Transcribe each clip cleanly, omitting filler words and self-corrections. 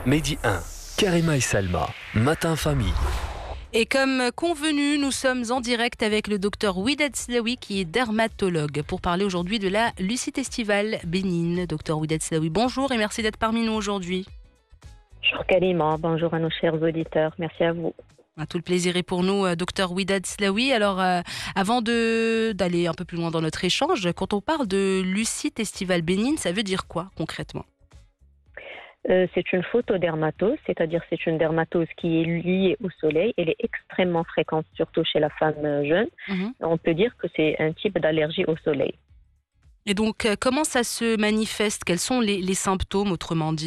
Mehdi 1, Karima et Salma, Matin Famille. Et comme convenu, nous sommes en direct avec le docteur Ouidad Slaoui qui est dermatologue pour parler aujourd'hui de la lucite estivale bénigne. Docteur Ouidad Slaoui, bonjour et merci d'être parmi nous aujourd'hui. Bonjour Karima, bonjour à nos chers auditeurs, merci à vous. Tout le plaisir est pour nous, docteur Ouidad Slaoui. Alors, avant d'aller un peu plus loin dans notre échange, quand on parle de lucite estivale bénigne, ça veut dire quoi concrètement ? C'est une photodermatose, c'est-à-dire c'est une dermatose qui est liée au soleil. Elle est extrêmement fréquente, surtout chez la femme jeune. On peut dire que c'est un type d'allergie au soleil. Et donc, comment ça se manifeste ? Quels sont les symptômes, autrement dit ?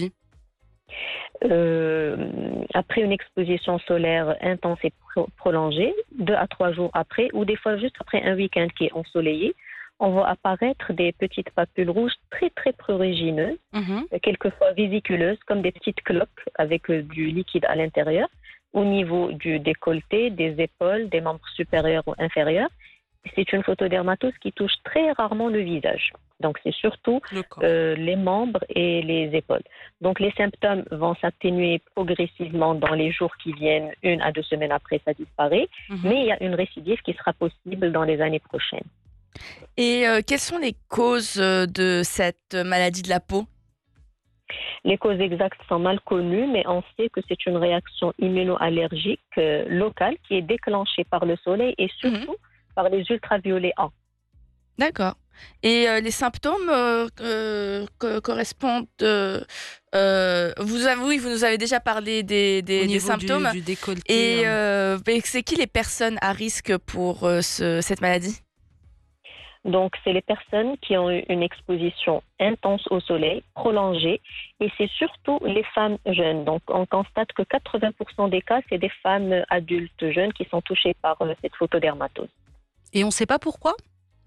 Après une exposition solaire intense et prolongée, 2 à 3 jours après, ou des fois juste après un week-end qui est ensoleillé, on voit apparaître des petites papules rouges très très prurigineuses, quelquefois vésiculeuses, comme des petites cloques avec du liquide à l'intérieur, au niveau du décolleté, des épaules, des membres supérieurs ou inférieurs. C'est une photodermatose qui touche très rarement le visage. Donc c'est surtout les membres et les épaules. Donc les symptômes vont s'atténuer progressivement dans les jours qui viennent, 1 à 2 semaines après ça disparaît, mais il y a une récidive qui sera possible dans les années prochaines. Et quelles sont les causes de cette maladie de la peau ? Les causes exactes sont mal connues, mais on sait que c'est une réaction immunoallergique locale qui est déclenchée par le soleil et surtout par les ultraviolets A. D'accord. Et les symptômes correspondent... vous nous avez déjà parlé des symptômes. Du décolleté. Et c'est qui les personnes à risque pour cette maladie ? Donc, c'est les personnes qui ont eu une exposition intense au soleil, prolongée, et c'est surtout les femmes jeunes. Donc, on constate que 80% des cas, c'est des femmes adultes jeunes qui sont touchées par cette photodermatose. Et on ne sait pas pourquoi, justement ?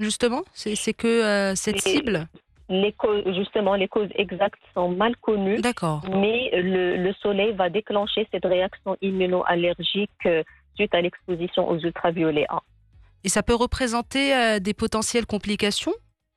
C'est que cette cible ? Les causes exactes sont mal connues. D'accord. Mais le soleil va déclencher cette réaction immunoallergique suite à l'exposition aux ultraviolets A. Et ça peut représenter des potentielles complications ?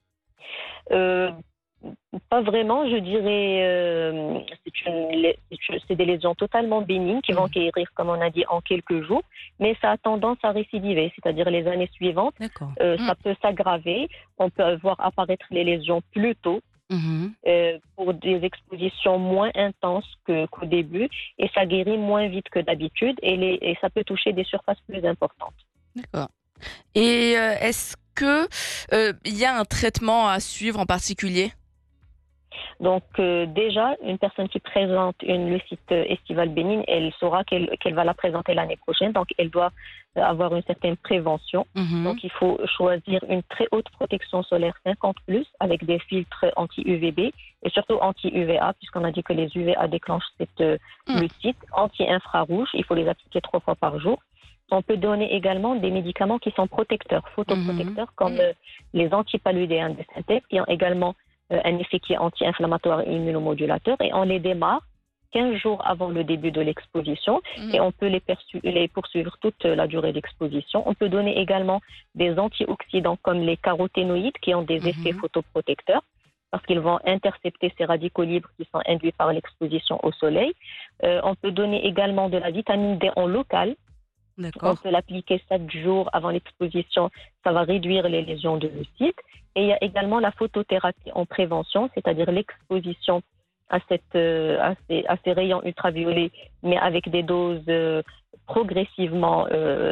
Pas vraiment, je dirais. C'est des lésions totalement bénignes qui vont guérir, comme on a dit, en quelques jours, mais ça a tendance à récidiver, c'est-à-dire les années suivantes, ça peut s'aggraver, on peut voir apparaître les lésions plus tôt, pour des expositions moins intenses qu'au début, et ça guérit moins vite que d'habitude, et ça peut toucher des surfaces plus importantes. D'accord. Et est-ce que y a un traitement à suivre en particulier ? Donc déjà, une personne qui présente une lucite estivale bénigne, elle saura qu'elle va la présenter l'année prochaine, donc elle doit avoir une certaine prévention. Donc il faut choisir une très haute protection solaire 50+, avec des filtres anti-UVB et surtout anti-UVA, puisqu'on a dit que les UVA déclenchent cette lucite, anti-infrarouge, il faut les appliquer 3 fois par jour. On peut donner également des médicaments qui sont protecteurs, photoprotecteurs, comme les antipaludéens de synthèse, qui ont également un effet qui est anti-inflammatoire et immunomodulateur. Et on les démarre 15 jours avant le début de l'exposition et on peut les poursuivre toute la durée d'exposition. On peut donner également des antioxydants comme les caroténoïdes qui ont des effets photoprotecteurs parce qu'ils vont intercepter ces radicaux libres qui sont induits par l'exposition au soleil. On peut donner également de la vitamine D en local. On peut l'appliquer 7 jours avant l'exposition, ça va réduire les lésions de lucite. Et il y a également la photothérapie en prévention, c'est-à-dire l'exposition à ces rayons ultraviolets, mais avec des doses progressivement,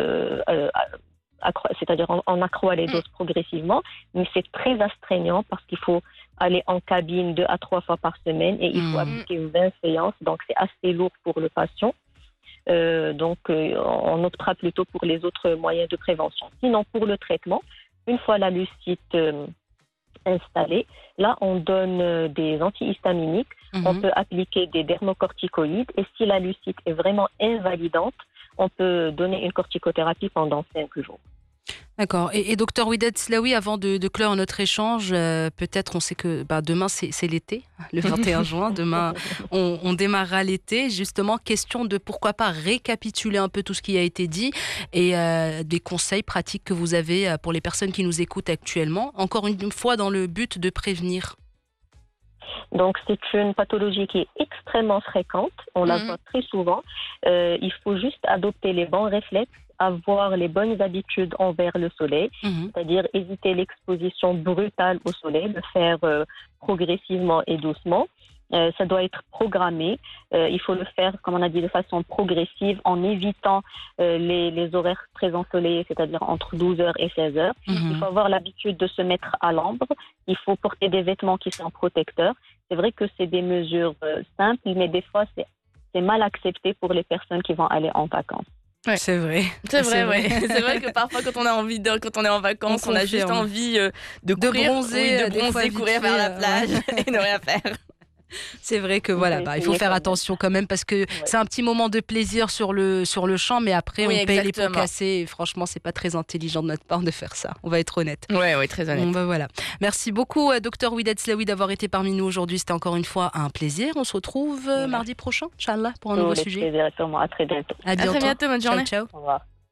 c'est-à-dire on accroît les doses progressivement, mais c'est très astreignant parce qu'il faut aller en cabine 2 à 3 fois par semaine et il faut appliquer 20 séances, donc c'est assez lourd pour le patient. Donc on optera plutôt pour les autres moyens de prévention. Sinon, pour le traitement, une fois la lucite installée, là on donne des antihistaminiques, on peut appliquer des dermocorticoïdes et si la lucite est vraiment invalidante, on peut donner une corticothérapie pendant 5 jours. D'accord. Et docteur Ouidad Slaoui, avant de clore notre échange, peut-être on sait que demain c'est l'été, le 21 juin. Demain, on démarrera l'été. Justement, question de pourquoi pas récapituler un peu tout ce qui a été dit et des conseils pratiques que vous avez pour les personnes qui nous écoutent actuellement. Encore une fois, dans le but de prévenir. Donc, c'est une pathologie qui est extrêmement fréquente. On la voit très souvent. Il faut juste adopter les bons réflexes, avoir les bonnes habitudes envers le soleil, c'est-à-dire éviter l'exposition brutale au soleil, le faire progressivement et doucement. Ça doit être programmé. Il faut le faire, comme on a dit, de façon progressive, en évitant les horaires très ensoleillés, c'est-à-dire entre 12h et 16h. Il faut avoir l'habitude de se mettre à l'ombre. Il faut porter des vêtements qui sont protecteurs. C'est vrai que c'est des mesures simples, mais des fois, c'est mal accepté pour les personnes qui vont aller en vacances. Ouais. C'est vrai. C'est vrai que parfois, quand on est en vacances, on a juste envie de bronzer, courir vers la plage et ne rien faire. C'est vrai que il faut faire attention quand même parce que c'est un petit moment de plaisir sur le champ, mais après on paye les pots cassés et franchement c'est pas très intelligent de notre part de faire ça, on va être honnête. Oui, très honnête. Bon, voilà. Merci beaucoup Dr Widad Slaoui d'avoir été parmi nous aujourd'hui, c'était encore une fois un plaisir. On se retrouve mardi prochain, Inch'Allah, pour un nouveau sujet. Plaisir, sûrement. À très bientôt. À bientôt, bonne journée. Ciao. Au revoir.